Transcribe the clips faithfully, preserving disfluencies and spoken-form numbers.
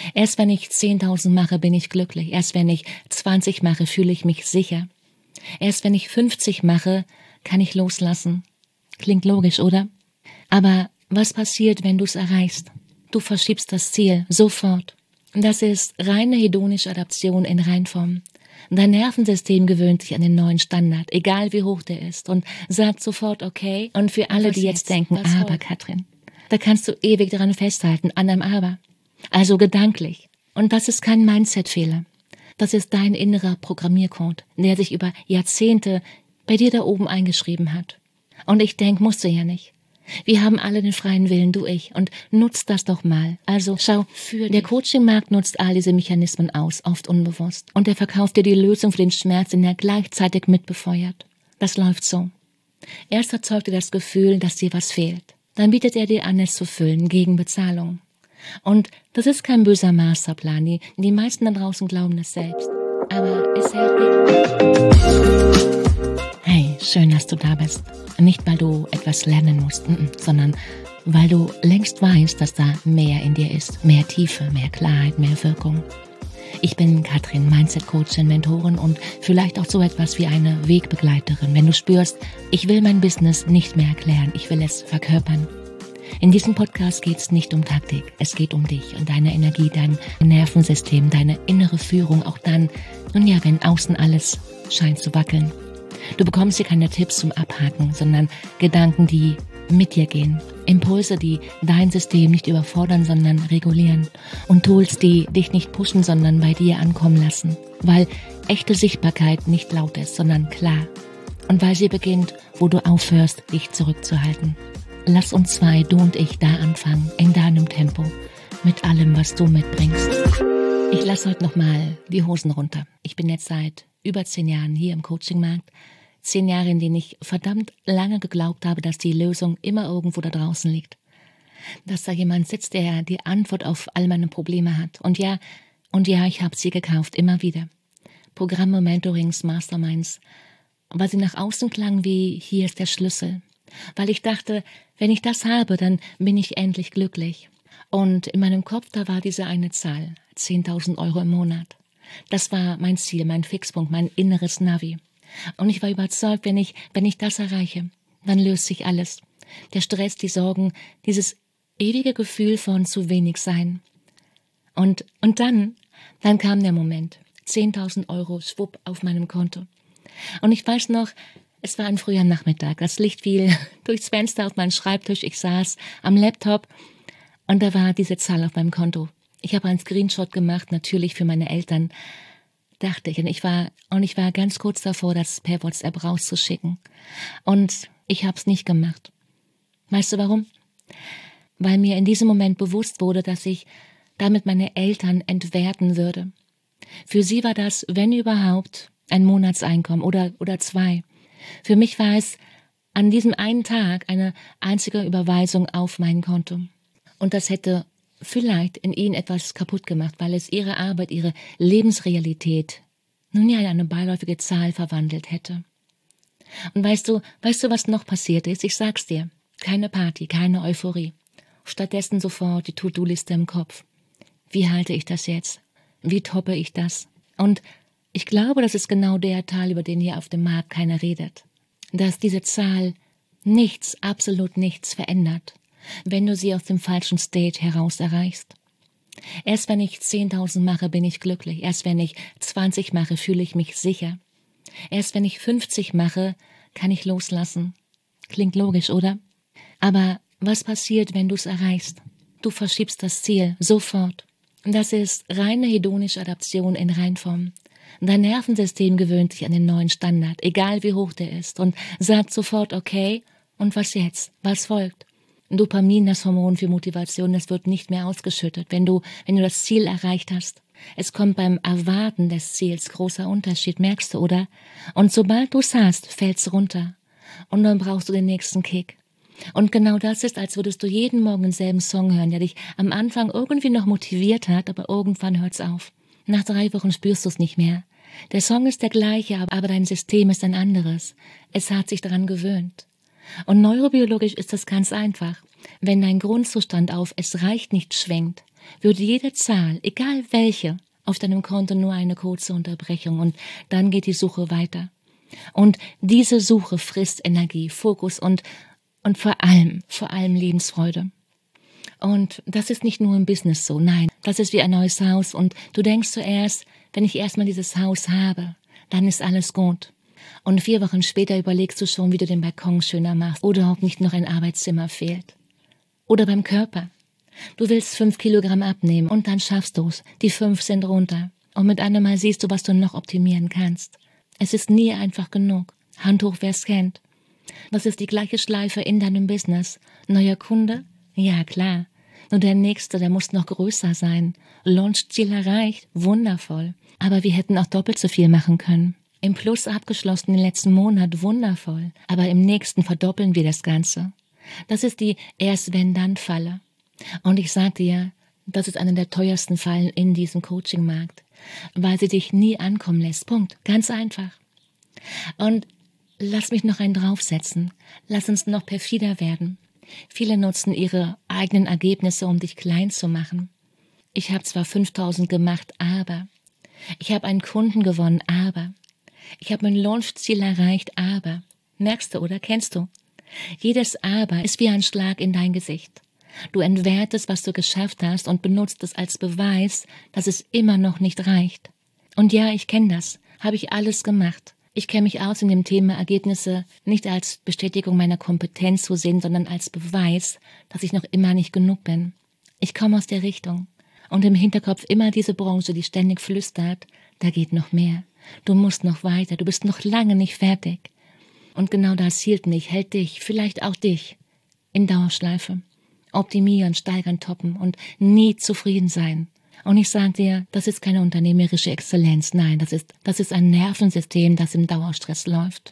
Erst wenn ich zehntausend mache, bin ich glücklich. Erst wenn ich zwanzig mache, fühle ich mich sicher. Erst wenn ich fünfzig mache, kann ich loslassen. Klingt logisch, oder? Aber was passiert, wenn du es erreichst? Du verschiebst das Ziel sofort. Das ist reine hedonische Adaption in Reinform. Dein Nervensystem gewöhnt sich an den neuen Standard, egal wie hoch der ist, und sagt sofort okay. Und für alle, die jetzt denken, aber Katrin, da kannst du ewig daran festhalten, an einem Aber. Also gedanklich. Und das ist kein Mindset-Fehler. Das ist dein innerer Programmiercode, der sich über Jahrzehnte bei dir da oben eingeschrieben hat. Und ich denke, musst du ja nicht. Wir haben alle den freien Willen, du, ich, und nutzt das doch mal. Also schau, für der Coaching-Markt nutzt all diese Mechanismen aus, oft unbewusst. Und er verkauft dir die Lösung für den Schmerz, den er gleichzeitig mitbefeuert. Das läuft so. Erst erzeugt er das Gefühl, dass dir was fehlt. Dann bietet er dir an, es zu füllen, gegen Bezahlung. Und das ist kein böser Masterplan. Die, die meisten da draußen glauben das selbst. Aber es hält nicht. Hey, schön, dass du da bist. Nicht, weil du etwas lernen musst, sondern weil du längst weißt, dass da mehr in dir ist. Mehr Tiefe, mehr Klarheit, mehr Wirkung. Ich bin Katrin, Mindset-Coachin, Mentorin und vielleicht auch so etwas wie eine Wegbegleiterin. Wenn du spürst, ich will mein Business nicht mehr erklären, ich will es verkörpern. In diesem Podcast geht es nicht um Taktik, es geht um dich und deine Energie, dein Nervensystem, deine innere Führung, auch dann, nun ja, wenn außen alles scheint zu wackeln. Du bekommst hier keine Tipps zum Abhaken, sondern Gedanken, die mit dir gehen. Impulse, die dein System nicht überfordern, sondern regulieren. Und Tools, die dich nicht pushen, sondern bei dir ankommen lassen. Weil echte Sichtbarkeit nicht laut ist, sondern klar. Und weil sie beginnt, wo du aufhörst, dich zurückzuhalten. Lass uns zwei, du und ich, da anfangen, in deinem Tempo, mit allem, was du mitbringst. Ich lasse heute nochmal die Hosen runter. Ich bin jetzt seit über zehn Jahren hier im Coachingmarkt. Zehn Jahre, in denen ich verdammt lange geglaubt habe, dass die Lösung immer irgendwo da draußen liegt. Dass da jemand sitzt, der die Antwort auf all meine Probleme hat. Und ja, und ja, ich habe sie gekauft, immer wieder. Programme, Mentorings, Masterminds. Weil sie nach außen klangen wie, hier ist der Schlüssel. Weil ich dachte, wenn ich das habe, dann bin ich endlich glücklich. Und in meinem Kopf, da war diese eine Zahl, zehntausend Euro im Monat. Das war mein Ziel, mein Fixpunkt, mein inneres Navi. Und ich war überzeugt, wenn ich, wenn ich das erreiche, dann löst sich alles. Der Stress, die Sorgen, dieses ewige Gefühl von zu wenig sein. Und, und dann, dann kam der Moment. zehntausend Euro, schwupp, auf meinem Konto. Und ich weiß noch, es war ein früher Nachmittag. Das Licht fiel durchs Fenster auf meinen Schreibtisch. Ich saß am Laptop und da war diese Zahl auf meinem Konto. Ich habe einen Screenshot gemacht, natürlich für meine Eltern, dachte ich. Und ich war, und ich war ganz kurz davor, das per WhatsApp rauszuschicken. Und ich habe es nicht gemacht. Weißt du warum? Weil mir in diesem Moment bewusst wurde, dass ich damit meine Eltern entwerten würde. Für sie war das, wenn überhaupt, ein Monatseinkommen oder, oder zwei. Für mich war es an diesem einen Tag eine einzige Überweisung auf mein Konto. Und das hätte vielleicht in ihnen etwas kaputt gemacht, weil es ihre Arbeit, ihre Lebensrealität nun ja in eine beiläufige Zahl verwandelt hätte. Und weißt du, weißt du, was noch passiert ist? Ich sag's dir, keine Party, keine Euphorie. Stattdessen sofort die To-Do-Liste im Kopf. Wie halte ich das jetzt? Wie toppe ich das? Und ich glaube, das ist genau der Teil, über den hier auf dem Markt keiner redet. Dass diese Zahl nichts, absolut nichts verändert, wenn du sie aus dem falschen State heraus erreichst. Erst wenn ich zehntausend mache, bin ich glücklich. Erst wenn ich zwanzig mache, fühle ich mich sicher. Erst wenn ich fünfzig mache, kann ich loslassen. Klingt logisch, oder? Aber was passiert, wenn du es erreichst? Du verschiebst das Ziel sofort. Das ist reine hedonische Adaption in Reinform. Dein Nervensystem gewöhnt sich an den neuen Standard, egal wie hoch der ist, und sagt sofort okay, und was jetzt? Was folgt? Dopamin, das Hormon für Motivation, das wird nicht mehr ausgeschüttet, wenn du, wenn du das Ziel erreicht hast. Es kommt beim Erwarten des Ziels großer Unterschied, merkst du, oder? Und sobald du es hast, fällt's runter. Und dann brauchst du den nächsten Kick. Und genau das ist, als würdest du jeden Morgen denselben Song hören, der dich am Anfang irgendwie noch motiviert hat, aber irgendwann hört's auf. Nach drei Wochen spürst du es nicht mehr. Der Song ist der gleiche, aber dein System ist ein anderes. Es hat sich daran gewöhnt. Und neurobiologisch ist das ganz einfach. Wenn dein Grundzustand auf "es reicht nicht" schwenkt, würde jede Zahl, egal welche, auf deinem Konto nur eine kurze Unterbrechung und dann geht die Suche weiter. Und diese Suche frisst Energie, Fokus und, und vor allem, vor allem Lebensfreude. Und das ist nicht nur im Business so, nein, das ist wie ein neues Haus und du denkst zuerst, wenn ich erstmal dieses Haus habe, dann ist alles gut. Und vier Wochen später überlegst du schon, wie du den Balkon schöner machst oder ob nicht noch ein Arbeitszimmer fehlt. Oder beim Körper. Du willst fünf Kilogramm abnehmen und dann schaffst du's, die fünf sind runter. Und mit einem Mal siehst du, was du noch optimieren kannst. Es ist nie einfach genug. Hand hoch, wer's kennt. Das ist die gleiche Schleife in deinem Business. Neuer Kunde? Ja, klar. Nur der nächste, der muss noch größer sein. Launchziel erreicht? Wundervoll. Aber wir hätten auch doppelt so viel machen können. Im Plus abgeschlossen den letzten Monat? Wundervoll. Aber im nächsten verdoppeln wir das Ganze. Das ist die Erst-wenn-dann-Falle. Und ich sag dir, das ist eine der teuersten Fallen in diesem Coaching-Markt. Weil sie dich nie ankommen lässt. Punkt. Ganz einfach. Und lass mich noch einen draufsetzen. Lass uns noch perfider werden. Viele nutzen ihre eigenen Ergebnisse, um dich klein zu machen. Ich habe zwar fünftausend gemacht, aber. Ich habe einen Kunden gewonnen, aber. Ich habe mein Launchziel erreicht, aber. Merkst du oder kennst du? Jedes Aber ist wie ein Schlag in dein Gesicht. Du entwertest, was du geschafft hast und benutzt es als Beweis, dass es immer noch nicht reicht. Und ja, ich kenne das. Habe ich alles gemacht. Ich kenne mich aus in dem Thema, Ergebnisse nicht als Bestätigung meiner Kompetenz zu sehen, sondern als Beweis, dass ich noch immer nicht genug bin. Ich komme aus der Richtung. Und im Hinterkopf immer diese Branche, die ständig flüstert, da geht noch mehr. Du musst noch weiter, du bist noch lange nicht fertig. Und genau das hielt mich, hält dich, vielleicht auch dich, in Dauerschleife. Optimieren, steigern, toppen und nie zufrieden sein. Und ich sage dir, das ist keine unternehmerische Exzellenz, nein, das ist, das ist ein Nervensystem, das im Dauerstress läuft.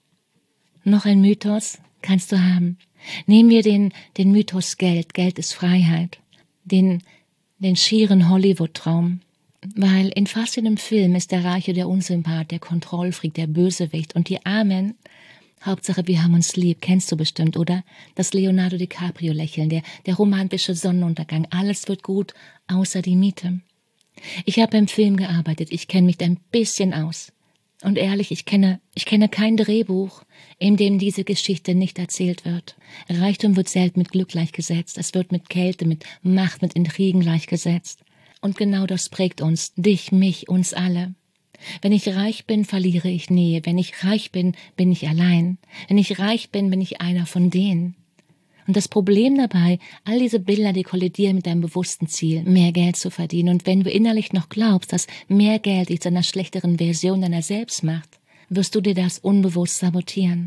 Noch ein Mythos kannst du haben. Nehmen wir den, den Mythos Geld, Geld ist Freiheit, den, den schieren Hollywood-Traum. Weil in fast jedem Film ist der Reiche der Unsympath, der Kontrollfreak, der Bösewicht und die Armen. Hauptsache, wir haben uns lieb, kennst du bestimmt, oder? Das Leonardo DiCaprio-Lächeln, der, der romantische Sonnenuntergang, alles wird gut, außer die Miete. Ich habe beim Film gearbeitet, ich kenne mich da ein bisschen aus. Und ehrlich, ich kenne, ich kenne kein Drehbuch, in dem diese Geschichte nicht erzählt wird. Reichtum wird selten mit Glück gleichgesetzt, es wird mit Kälte, mit Macht, mit Intrigen gleichgesetzt. Und genau das prägt uns, dich, mich, uns alle. Wenn ich reich bin, verliere ich Nähe. Wenn ich reich bin, bin ich allein. Wenn ich reich bin, bin ich einer von denen. Und das Problem dabei, all diese Bilder, die kollidieren mit deinem bewussten Ziel, mehr Geld zu verdienen. Und wenn du innerlich noch glaubst, dass mehr Geld dich zu einer schlechteren Version deiner selbst macht, wirst du dir das unbewusst sabotieren.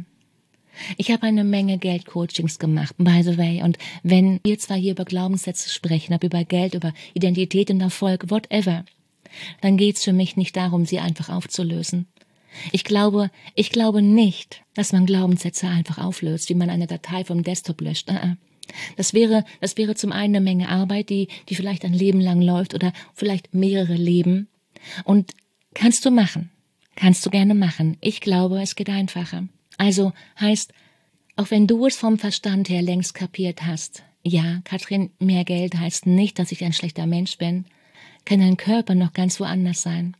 Ich habe eine Menge Geldcoachings gemacht, by the way. Und wenn wir zwar hier über Glaubenssätze sprechen, aber über Geld, über Identität und Erfolg, whatever, dann geht's für mich nicht darum, sie einfach aufzulösen. Ich glaube, ich glaube nicht, dass man Glaubenssätze einfach auflöst, wie man eine Datei vom Desktop löscht. Das wäre, das wäre zum einen eine Menge Arbeit, die, die vielleicht ein Leben lang läuft oder vielleicht mehrere Leben. Und kannst du machen. Kannst du gerne machen. Ich glaube, es geht einfacher. Also heißt, auch wenn du es vom Verstand her längst kapiert hast, ja, Katrin, mehr Geld heißt nicht, dass ich ein schlechter Mensch bin, kann dein Körper noch ganz woanders sein.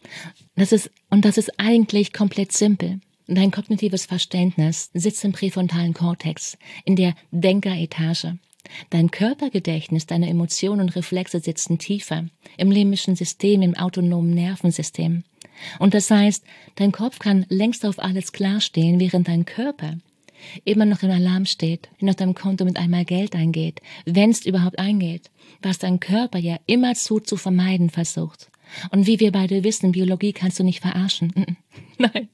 Das ist, und das ist eigentlich komplett simpel. Dein kognitives Verständnis sitzt im präfrontalen Kortex, in der Denkeretage. Dein Körpergedächtnis, deine Emotionen und Reflexe sitzen tiefer, im limbischen System, im autonomen Nervensystem. Und das heißt, dein Kopf kann längst auf alles klarstehen, während dein Körper immer noch im Alarm steht, wenn auf deinem Konto mit einmal Geld eingeht, wenn es überhaupt eingeht, was dein Körper ja immerzu zu vermeiden versucht. Und wie wir beide wissen, Biologie kannst du nicht verarschen. Nein.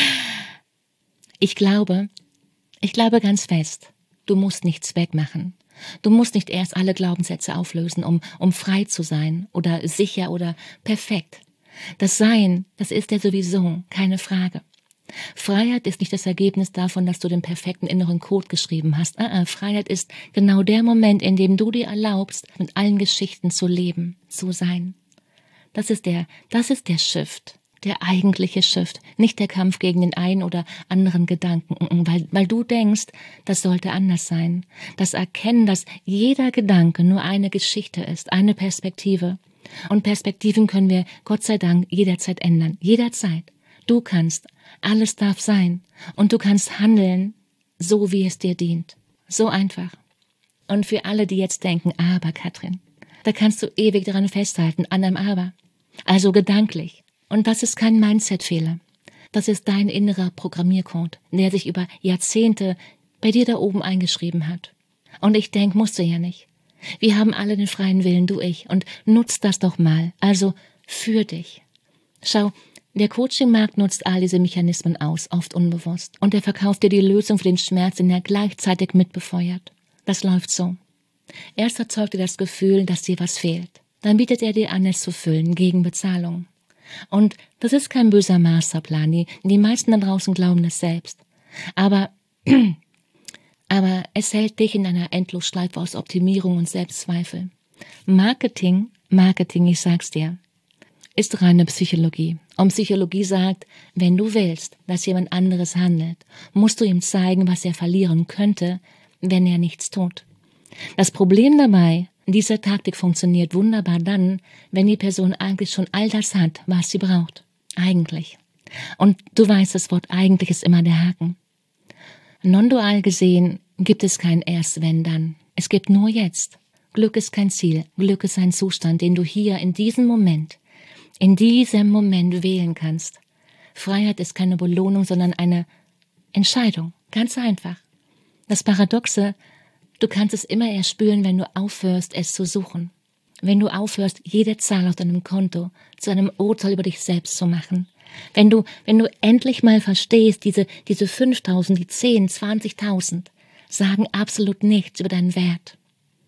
Ich glaube, ich glaube ganz fest, du musst nichts wegmachen. Du musst nicht erst alle Glaubenssätze auflösen, um, um frei zu sein oder sicher oder perfekt. Das Sein, das ist ja sowieso, keine Frage. Freiheit ist nicht das Ergebnis davon, dass du den perfekten inneren Code geschrieben hast. Ah, ah, Freiheit ist genau der Moment, in dem du dir erlaubst, mit allen Geschichten zu leben, zu sein. Das ist der, das ist der Shift, der eigentliche Shift, nicht der Kampf gegen den einen oder anderen Gedanken, weil, weil du denkst, das sollte anders sein. Das Erkennen, dass jeder Gedanke nur eine Geschichte ist, eine Perspektive. Und Perspektiven können wir, Gott sei Dank, jederzeit ändern. Jederzeit. Du kannst. Alles darf sein. Und du kannst handeln, so wie es dir dient. So einfach. Und für alle, die jetzt denken, aber Katrin, da kannst du ewig daran festhalten, an einem Aber. Also gedanklich. Und das ist kein Mindset-Fehler. Das ist dein innerer Programmiercode, der sich über Jahrzehnte bei dir da oben eingeschrieben hat. Und ich denke, musst du ja nicht. Wir haben alle den freien Willen, du, ich. Und nutzt das doch mal. Also für dich. Schau, der Coaching-Markt nutzt all diese Mechanismen aus, oft unbewusst. Und er verkauft dir die Lösung für den Schmerz, den er gleichzeitig mitbefeuert. Das läuft so. Erst erzeugt er das Gefühl, dass dir was fehlt. Dann bietet er dir an, es zu füllen, gegen Bezahlung. Und das ist kein böser Masterplan. Die, die meisten da draußen glauben das selbst. Aber, aber es hält dich in einer Endlosschleife aus Optimierung und Selbstzweifel. Marketing, Marketing, ich sag's dir, ist reine Psychologie. Und Psychologie sagt, wenn du willst, dass jemand anderes handelt, musst du ihm zeigen, was er verlieren könnte, wenn er nichts tut. Das Problem dabei, diese Taktik funktioniert wunderbar dann, wenn die Person eigentlich schon all das hat, was sie braucht. Eigentlich. Und du weißt, das Wort eigentlich ist immer der Haken. Non-dual gesehen gibt es kein Erst, wenn, dann. Es gibt nur jetzt. Glück ist kein Ziel. Glück ist ein Zustand, den du hier in diesem Moment, in diesem Moment wählen kannst. Freiheit ist keine Belohnung, sondern eine Entscheidung. Ganz einfach. Das Paradoxe, du kannst es immer erst spüren, wenn du aufhörst, es zu suchen. Wenn du aufhörst, jede Zahl auf deinem Konto zu einem Urteil über dich selbst zu machen. Wenn du, wenn du endlich mal verstehst, diese, diese fünftausend, die zehn, zwanzigtausend sagen absolut nichts über deinen Wert.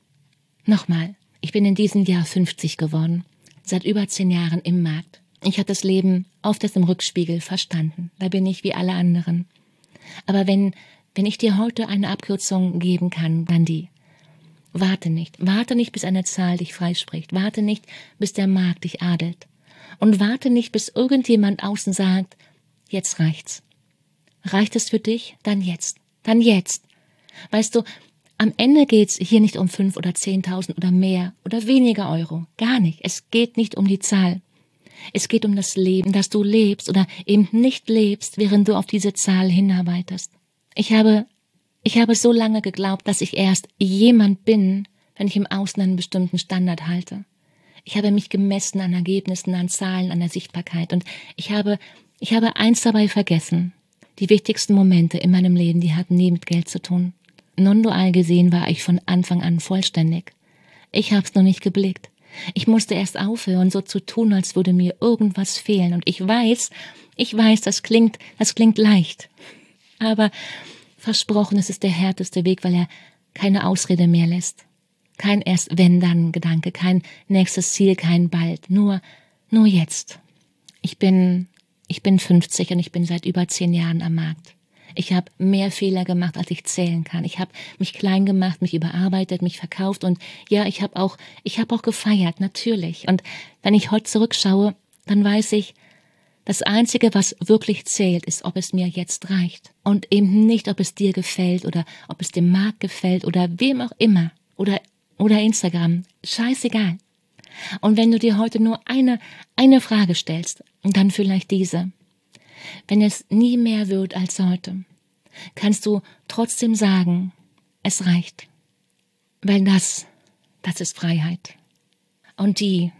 Nochmal, ich bin in diesem Jahr fünfzig geworden, seit über zehn Jahren im Markt. Ich habe das Leben oft erst im Rückspiegel verstanden. Da bin ich wie alle anderen. Aber wenn, wenn ich dir heute eine Abkürzung geben kann, dann die. Warte nicht. Warte nicht, bis eine Zahl dich freispricht. Warte nicht, bis der Markt dich adelt. Und warte nicht, bis irgendjemand außen sagt, jetzt reicht's. Reicht es für dich? Dann jetzt. Dann jetzt. Weißt du, am Ende geht's hier nicht um fünf oder zehntausend oder mehr oder weniger Euro. Gar nicht. Es geht nicht um die Zahl. Es geht um das Leben, das du lebst oder eben nicht lebst, während du auf diese Zahl hinarbeitest. Ich habe, ich habe so lange geglaubt, dass ich erst jemand bin, wenn ich im Außen einen bestimmten Standard halte. Ich habe mich gemessen an Ergebnissen, an Zahlen, an der Sichtbarkeit und ich habe, ich habe eins dabei vergessen. Die wichtigsten Momente in meinem Leben, die hatten nie mit Geld zu tun. Non-dual gesehen war ich von Anfang an vollständig. Ich hab's noch nicht geblickt. Ich musste erst aufhören, so zu tun, als würde mir irgendwas fehlen. Und ich weiß, ich weiß, das klingt, das klingt leicht. Aber versprochen, es ist der härteste Weg, weil er keine Ausrede mehr lässt. Kein Erst-wenn-dann-Gedanke, kein nächstes Ziel, kein bald. Nur, nur jetzt. Ich bin, ich bin fünfzig und ich bin seit über zehn Jahren am Markt. Ich habe mehr Fehler gemacht, als ich zählen kann. Ich habe mich klein gemacht, mich überarbeitet, mich verkauft und ja, ich habe auch, ich habe auch gefeiert, natürlich. Und wenn ich heute zurückschaue, dann weiß ich, das Einzige, was wirklich zählt, ist, ob es mir jetzt reicht. Und eben nicht, ob es dir gefällt oder ob es dem Markt gefällt oder wem auch immer. Oder, oder Instagram. Scheißegal. Und wenn du dir heute nur eine, eine Frage stellst, dann vielleicht diese. Wenn es nie mehr wird als heute, kannst du trotzdem sagen, es reicht. Weil das, das ist Freiheit. Und die,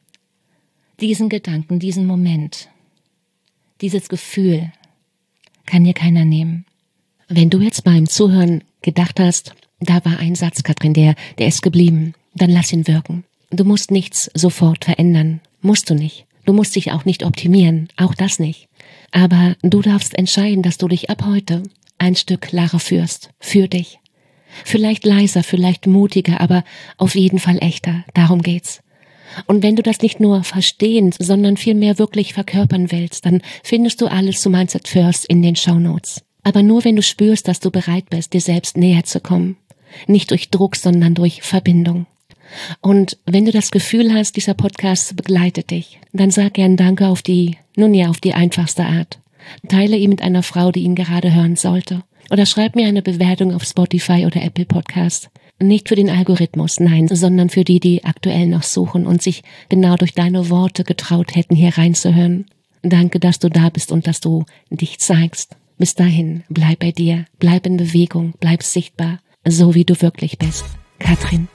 diesen Gedanken, diesen Moment, dieses Gefühl kann dir keiner nehmen. Wenn du jetzt beim Zuhören gedacht hast, da war ein Satz, Katrin, der, der ist geblieben, dann lass ihn wirken. Du musst nichts sofort verändern. Musst du nicht. Du musst dich auch nicht optimieren. Auch das nicht. Aber du darfst entscheiden, dass du dich ab heute ein Stück klarer führst. Für dich. Vielleicht leiser, vielleicht mutiger, aber auf jeden Fall echter. Darum geht's. Und wenn du das nicht nur verstehen, sondern vielmehr wirklich verkörpern willst, dann findest du alles zu Mindset First in den Shownotes. Aber nur wenn du spürst, dass du bereit bist, dir selbst näher zu kommen. Nicht durch Druck, sondern durch Verbindung. Und wenn du das Gefühl hast, dieser Podcast begleitet dich, dann sag gern Danke auf die, nun ja, auf die einfachste Art. Teile ihn mit einer Frau, die ihn gerade hören sollte. Oder schreib mir eine Bewertung auf Spotify oder Apple Podcast. Nicht für den Algorithmus, nein, sondern für die, die aktuell noch suchen und sich genau durch deine Worte getraut hätten, hier reinzuhören. Danke, dass du da bist und dass du dich zeigst. Bis dahin, bleib bei dir, bleib in Bewegung, bleib sichtbar, so wie du wirklich bist. Katrin.